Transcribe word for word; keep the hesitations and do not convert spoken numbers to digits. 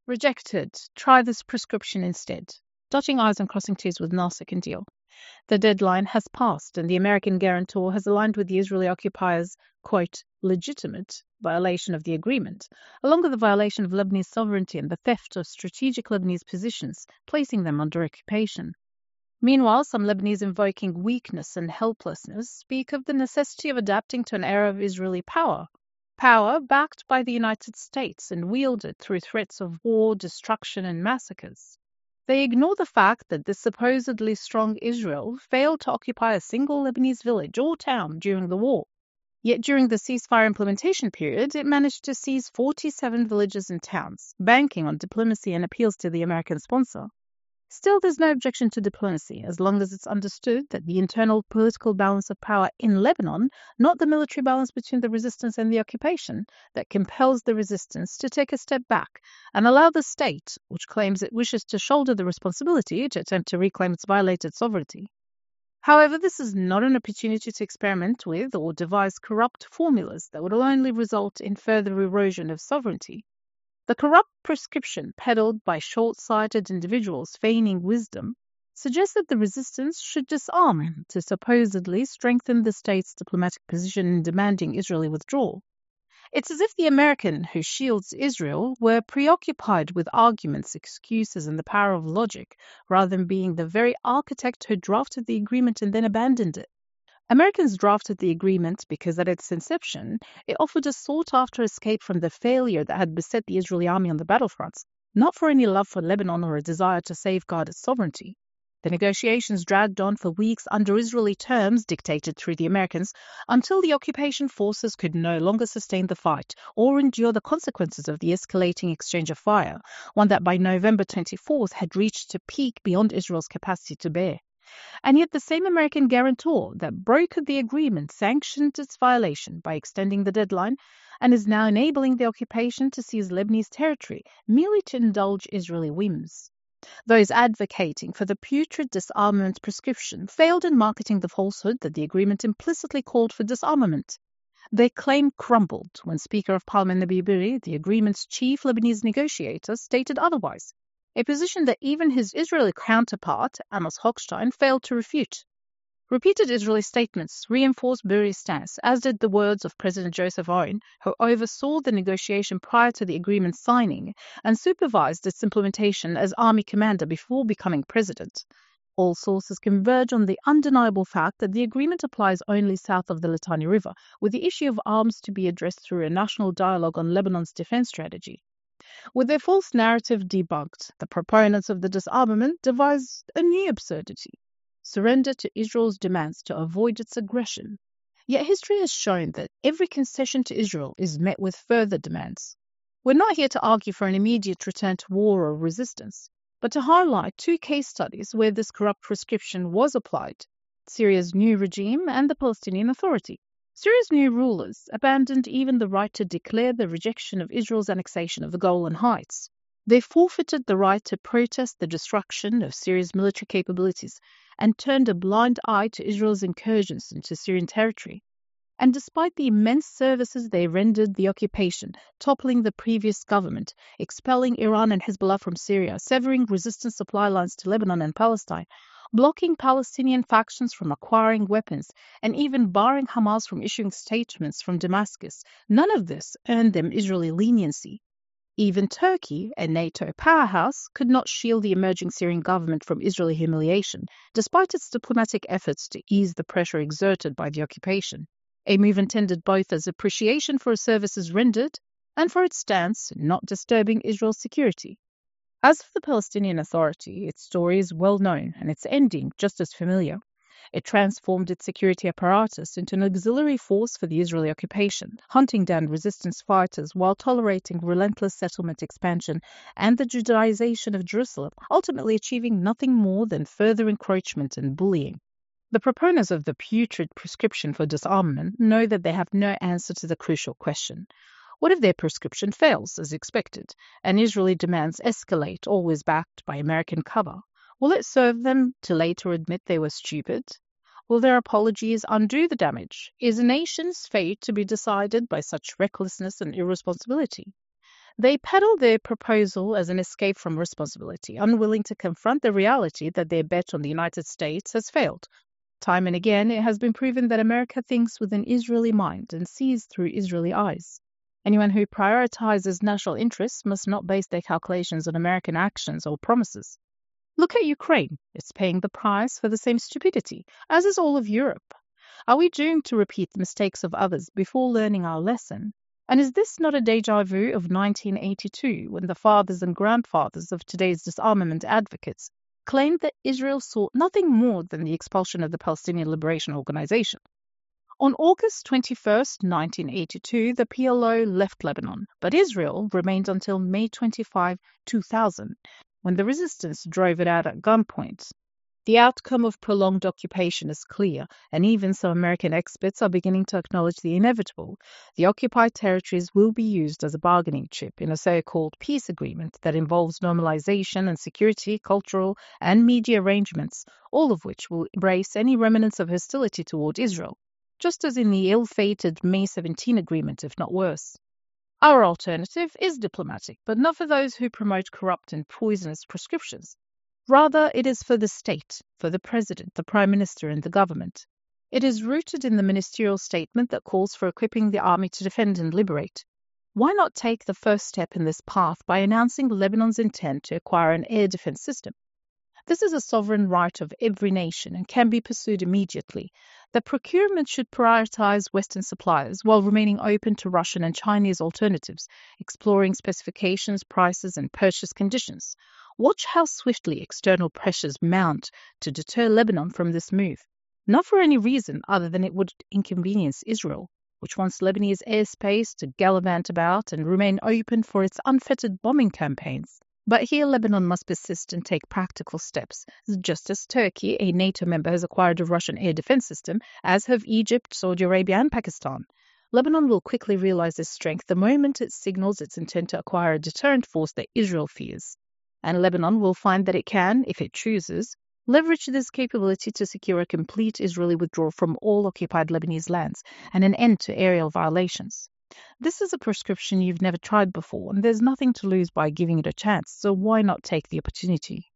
Rejected. Try this prescription instead. Dotting I's and crossing T's with Nasser can deal. The deadline has passed, and the American guarantor has aligned with the Israeli occupiers' quote, legitimate violation of the agreement, along with the violation of Lebanese sovereignty and the theft of strategic Lebanese positions, placing them under occupation. Meanwhile, some Lebanese invoking weakness and helplessness speak of the necessity of adapting to an era of Israeli power. Power backed by the United States and wielded through threats of war, destruction, and massacres. They ignore the fact that this supposedly strong Israel failed to occupy a single Lebanese village or town during the war. Yet during the ceasefire implementation period, it managed to seize forty-seven villages and towns, banking on diplomacy and appeals to the American sponsor. Still, there's no objection to diplomacy, as long as it's understood that the internal political balance of power in Lebanon, not the military balance between the resistance and the occupation, that compels the resistance to take a step back and allow the state, which claims it wishes to shoulder the responsibility, to attempt to reclaim its violated sovereignty. However, this is not an opportunity to experiment with or devise corrupt formulas that would only result in further erosion of sovereignty. The corrupt prescription peddled by short-sighted individuals feigning wisdom suggests that the resistance should disarm to supposedly strengthen the state's diplomatic position in demanding Israeli withdrawal. It's as if the American who shields Israel were preoccupied with arguments, excuses, and the power of logic, rather than being the very architect who drafted the agreement and then abandoned it. Americans drafted the agreement because at its inception, it offered a sought-after escape from the failure that had beset the Israeli army on the battlefronts, not for any love for Lebanon or a desire to safeguard its sovereignty. The negotiations dragged on for weeks under Israeli terms dictated through the Americans until the occupation forces could no longer sustain the fight or endure the consequences of the escalating exchange of fire, one that by November twenty-fourth had reached a peak beyond Israel's capacity to bear. And yet the same American guarantor that brokered the agreement sanctioned its violation by extending the deadline and is now enabling the occupation to seize Lebanese territory merely to indulge Israeli whims. Those advocating for the putrid disarmament prescription failed in marketing the falsehood that the agreement implicitly called for disarmament. Their claim crumbled when Speaker of Parliament Nabi Berri, the agreement's chief Lebanese negotiator, stated otherwise, a position that even his Israeli counterpart, Amos Hochstein, failed to refute. Repeated Israeli statements reinforced Berri's stance, as did the words of President Joseph Aoun, who oversaw the negotiation prior to the agreement signing and supervised its implementation as army commander before becoming president. All sources converge on the undeniable fact that the agreement applies only south of the Litani River, with the issue of arms to be addressed through a national dialogue on Lebanon's defense strategy. With their false narrative debunked, the proponents of the disarmament devised a new absurdity: surrender to Israel's demands to avoid its aggression. Yet history has shown that every concession to Israel is met with further demands. We're not here to argue for an immediate return to war or resistance, but to highlight two case studies where this corrupt prescription was applied: Syria's new regime and the Palestinian Authority. Syria's new rulers abandoned even the right to declare the rejection of Israel's annexation of the Golan Heights. They forfeited the right to protest the destruction of Syria's military capabilities and turned a blind eye to Israel's incursions into Syrian territory. And despite the immense services they rendered the occupation, toppling the previous government, expelling Iran and Hezbollah from Syria, severing resistance supply lines to Lebanon and Palestine, blocking Palestinian factions from acquiring weapons, and even barring Hamas from issuing statements from Damascus, none of this earned them Israeli leniency. Even Turkey, a NATO powerhouse, could not shield the emerging Syrian government from Israeli humiliation, despite its diplomatic efforts to ease the pressure exerted by the occupation, a move intended both as appreciation for its services rendered and for its stance not disturbing Israel's security. As for the Palestinian Authority, its story is well known and its ending just as familiar. It transformed its security apparatus into an auxiliary force for the Israeli occupation, hunting down resistance fighters while tolerating relentless settlement expansion and the Judaization of Jerusalem, ultimately achieving nothing more than further encroachment and bullying. The proponents of the putrid prescription for disarmament know that they have no answer to the crucial question: what if their prescription fails, as expected, and Israeli demands escalate, always backed by American cover? Will it serve them to later admit they were stupid? Will their apologies undo the damage? Is a nation's fate to be decided by such recklessness and irresponsibility? They peddle their proposal as an escape from responsibility, unwilling to confront the reality that their bet on the United States has failed. Time and again, it has been proven that America thinks with an Israeli mind and sees through Israeli eyes. Anyone who prioritizes national interests must not base their calculations on American actions or promises. Look at Ukraine. It's paying the price for the same stupidity, as is all of Europe. Are we doomed to repeat the mistakes of others before learning our lesson? And is this not a deja vu of nineteen eighty-two, when the fathers and grandfathers of today's disarmament advocates claimed that Israel sought nothing more than the expulsion of the Palestinian Liberation Organization? On August twenty-first, nineteen eighty-two, the P L O left Lebanon, but Israel remained until May twenty-fifth, two thousand, when the resistance drove it out at gunpoint. The outcome of prolonged occupation is clear, and even some American experts are beginning to acknowledge the inevitable. The occupied territories will be used as a bargaining chip in a so-called peace agreement that involves normalization and security, cultural and media arrangements, all of which will embrace any remnants of hostility toward Israel, just as in the ill-fated May seventeenth agreement, if not worse. Our alternative is diplomatic, but not for those who promote corrupt and poisonous prescriptions. Rather, it is for the state, for the president, the prime minister, and the government. It is rooted in the ministerial statement that calls for equipping the army to defend and liberate. Why not take the first step in this path by announcing Lebanon's intent to acquire an air defense system? This is a sovereign right of every nation and can be pursued immediately. The procurement should prioritize Western suppliers while remaining open to Russian and Chinese alternatives, exploring specifications, prices, and purchase conditions. Watch how swiftly external pressures mount to deter Lebanon from this move, not for any reason other than it would inconvenience Israel, which wants Lebanese airspace to gallivant about and remain open for its unfettered bombing campaigns. But here Lebanon must persist and take practical steps, just as Turkey, a NATO member, has acquired a Russian air defense system, as have Egypt, Saudi Arabia, and Pakistan. Lebanon will quickly realize this strength the moment it signals its intent to acquire a deterrent force that Israel fears. And Lebanon will find that it can, if it chooses, leverage this capability to secure a complete Israeli withdrawal from all occupied Lebanese lands and an end to aerial violations. This is a prescription you've never tried before, and there's nothing to lose by giving it a chance, so why not take the opportunity?